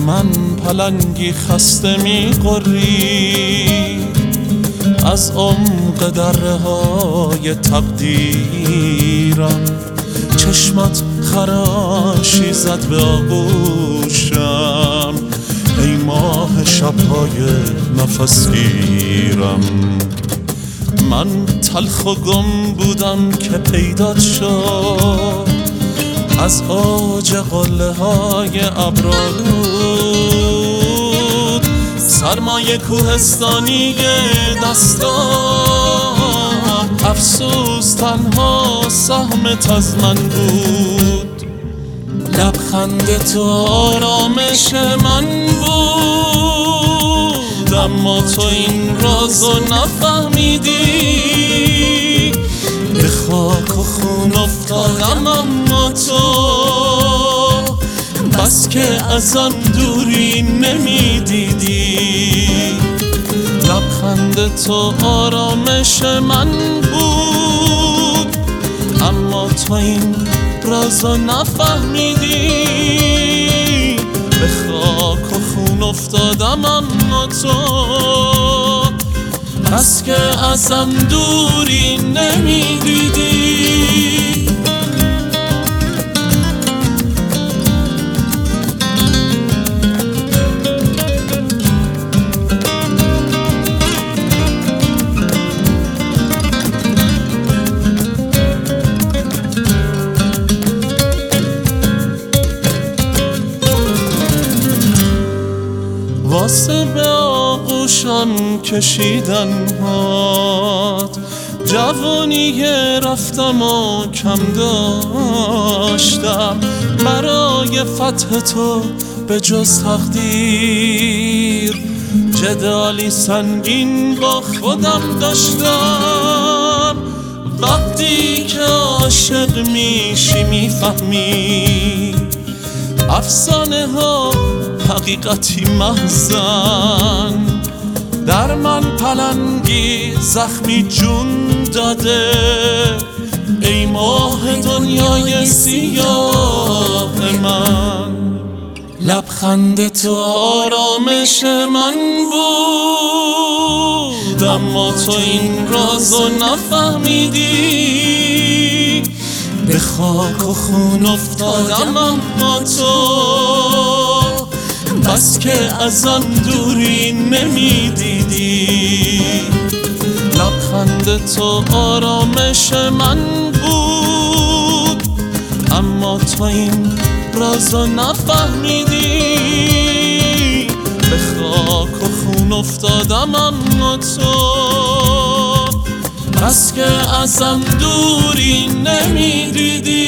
من پلنگی خسته می‌غری از عمق دره های تقدیرم. چشمت خراشی زد به آغوشم ای ماه شب‌های نفسگیرم. من تلخ و گم بودم که پیدات شد از اوج قله های ابرالود. سرمایه کوهستانی دستام افسوس تنها سهمت از من بود. لبخند تو آرامش من بود اما تو این رازو نفهمیدی. به خاک و خون افتادم اما تو بس که ازم دوری نمیدیدی. لبخند تو آرامش من بود اما تو این رازو نفهمیدی. به خاک و خون افتادم اما تو بس که ازم دوری نمیدیدی. واسه به آغوشم کشیدن هات جوانی رفتم و کم داشتم. برای فتح تو به جز تقدیر جدالی سنگین با خودم داشتم. وقتی که عاشق میشی میفهمی افسانه ها حقیقتی محزن. در من پلنگی زخمی جون داده ای ماه دنیای سیاه من. لبخند تو آرامش من بود اما تو این رازو نفهمیدی. به خاک و خون افتادم اما تو بس که ازم دوری نمیدیدی. لبخند تو آرامش من بود اما تو این رازو نفهمیدی. به خاک و خون افتادم اما تو بس که ازم دوری نمیدیدی.